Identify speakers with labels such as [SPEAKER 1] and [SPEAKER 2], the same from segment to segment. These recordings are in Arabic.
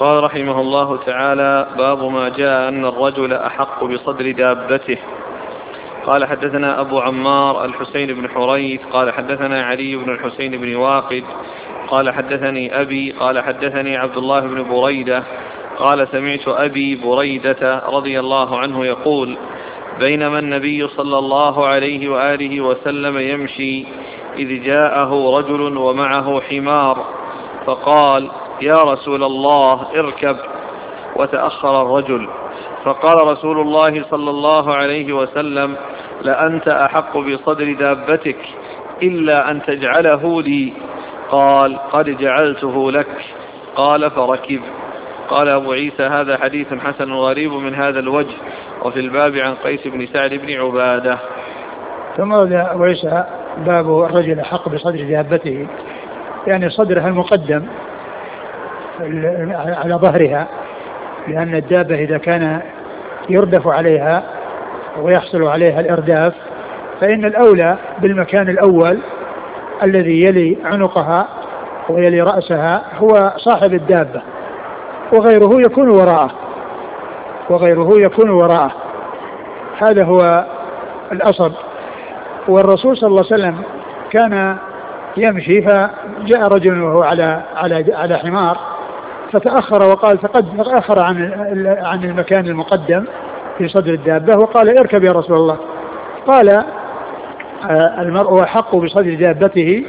[SPEAKER 1] قال رحمه الله تعالى: باب ما جاء أن الرجل أحق بصدر دابته. قال: حدثنا أبو عمار الحسين بن حريث قال حدثنا علي بن الحسين بن واقد قال حدثني أبي قال حدثني عبد الله بن بريدة قال: سمعت أبي بريدة رضي الله عنه يقول: بينما النبي صلى الله عليه وآله وسلم يمشي إذ جاءه رجل ومعه حمار فقال: يا رسول الله اركب. وتأخر الرجل، فقال رسول الله صلى الله عليه وسلم: لأنت أحق بصدر دابتك إلا أن تجعله لي. قال: قد جعلته لك. قال: فركب. قال أبو عيسى: هذا حديث حسن غريب من هذا الوجه. وفي الباب عن قيس بن سعد بن عبادة.
[SPEAKER 2] ثم قال أبو عيسى: باب الرجل أحق بصدر دابته، يعني صدرها المقدم على ظهرها، لأن الدابة إذا كان يردف عليها ويحصل عليها الإرداف فإن الأولى بالمكان الأول الذي يلي عنقها ويلي رأسها هو صاحب الدابة، وغيره يكون وراءه. هذا هو الأصل. والرسول صلى الله عليه وسلم كان يمشي فجاء رجل وهو على حمار فتأخر وقال تأخر عن المكان المقدم في صدر الدابة وقال: اركب يا رسول الله. قال: المرء أحق بصدر دابته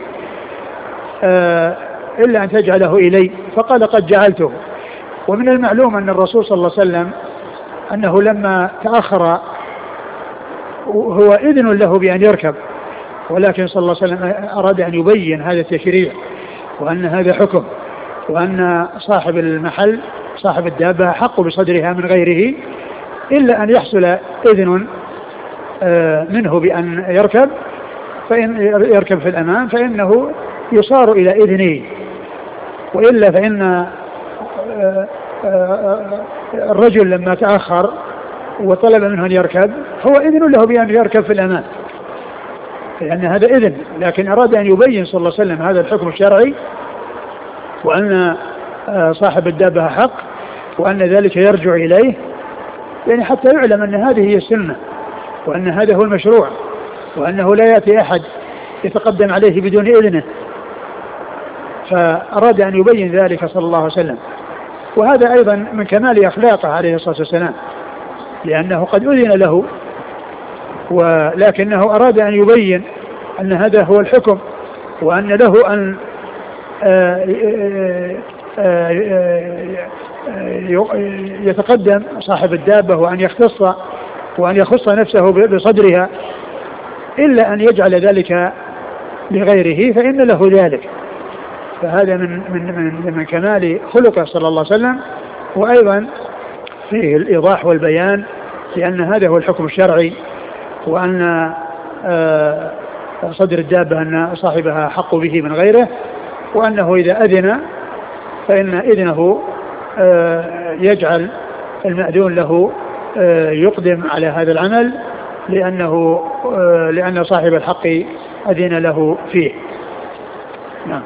[SPEAKER 2] إلا أن تجعله إلي. فقال: قد جعلته. ومن المعلوم أن الرسول صلى الله عليه وسلم أنه لما تأخر هو إذن له بأن يركب، ولكن صلى الله عليه وسلم أراد أن يبين هذا التشريع وأن هذا حكم، وأن صاحب المحل صاحب الدابة حق بصدرها من غيره إلا أن يحصل إذن منه بأن يركب، فإن يركب في الأمام فإنه يصار إلى إذنه، وإلا فإن الرجل لما تأخر وطلب منه أن يركب هو إذن له بأن يركب في الأمام، لأن هذا إذن، لكن أراد أن يبين صلى الله عليه وسلم هذا الحكم الشرعي وأن صاحب الدابة حق وأن ذلك يرجع إليه، يعني حتى يعلم أن هذه هي السنة وأن هذا هو المشروع، وأنه لا يأتي أحد يتقدم عليه بدون إذنه، فأراد أن يبين ذلك صلى الله عليه وسلم. وهذا أيضا من كمال أخلاقه عليه الصلاة والسلام، لأنه قد أذن له ولكنه أراد أن يبين أن هذا هو الحكم، وأن له أن يتقدم صاحب الدابة وأن يخص نفسه بصدرها، إلا أن يجعل ذلك لغيره فإن له ذلك. فهذا من كمال خلقه صلى الله عليه وسلم، وأيضا فيه الإيضاح والبيان لأن هذا هو الحكم الشرعي، وأن صدر الدابة أن صاحبها حق به من غيره، وأنه إذا أذن فإن إذنه يجعل المأذون له يقدم على هذا العمل لأن صاحب الحق أذن له فيه. نعم.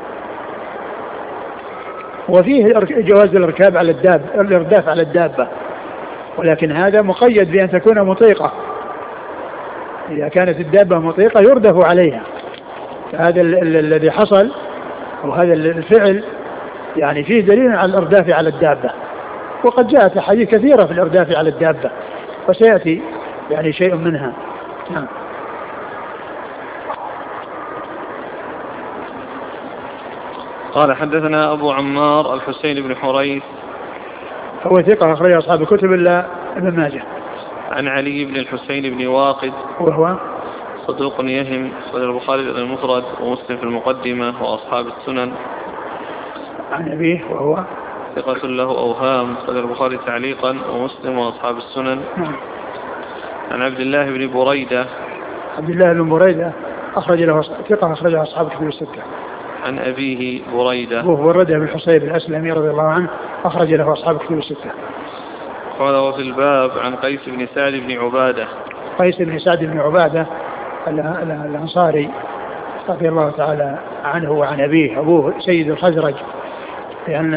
[SPEAKER 2] وفيه جواز الإرداف على الدابة، ولكن هذا مقيد بأن تكون مطيقة. إذا كانت الدابة مطيقة يردف عليها، فهذا الذي حصل وهذا الفعل يعني فيه دليل على الإرداف على الدابة، وقد جاءت أحاديث كثيرة في الإرداف على الدابة وسيأتي يعني شيء منها. نعم.
[SPEAKER 1] قال: حدثنا أبو عمار الحسين بن حريث
[SPEAKER 2] هو ثقة أخرج أصحاب الكتب إلا ابن ماجه.
[SPEAKER 1] عن علي بن الحسين بن واقد
[SPEAKER 2] وهو
[SPEAKER 1] صدوق يهم، صدر البخاري المفرد ومسلم في المقدمة وأصحاب السنن.
[SPEAKER 2] عن أبيه وهو
[SPEAKER 1] ثقة له أوهام، صدر البخاري تعليقا ومسلم وأصحاب السنن. عن عبد الله بن بريدة أخرج له ثقة أخرجها أصحاب الكتب الستة. عن أبيه بريدة
[SPEAKER 2] وهو بريدة بن حصيب الأسلمي رضي الله عنه أخرج له أصحاب الكتب الستة.
[SPEAKER 1] قال: وفي الباب عن قيس بن سعد بن عبادة.
[SPEAKER 2] قيس بن سعد بن عبادة الأنصاري رضي الله تعالى عنه وعن أبوه سيد الخزرج لأن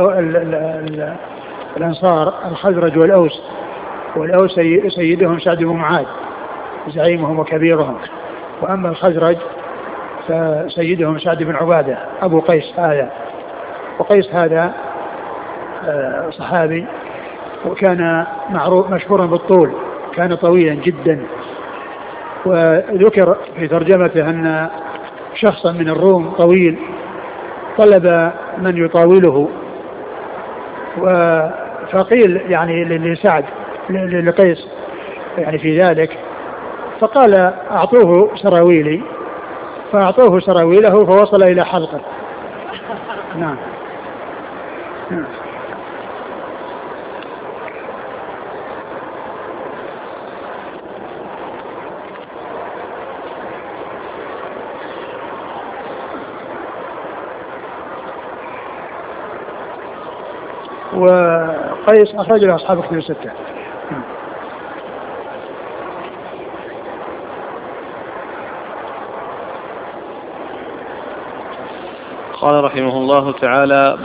[SPEAKER 2] الأنصار الخزرج والأوس، والأوس سيدهم سعد بن معاذ زعيمهم وكبيرهم، وأما الخزرج فسيدهم سعد بن عبادة أبو قيس هذا. وقيس هذا صحابي، وكان مشهورا بالطول، كان طويلا جدا. وذكر في ترجمته أن شخصا من الروم طويل طلب من يطاوله، فقيل يعني لسعد لقيس يعني في ذلك، فقال أعطوه سراويلي، فأعطوه سراويله فوصل إلى حلقه. نعم. وقيس أخرج له أصحاب كتب الستة.
[SPEAKER 1] قال رحمه الله تعالى: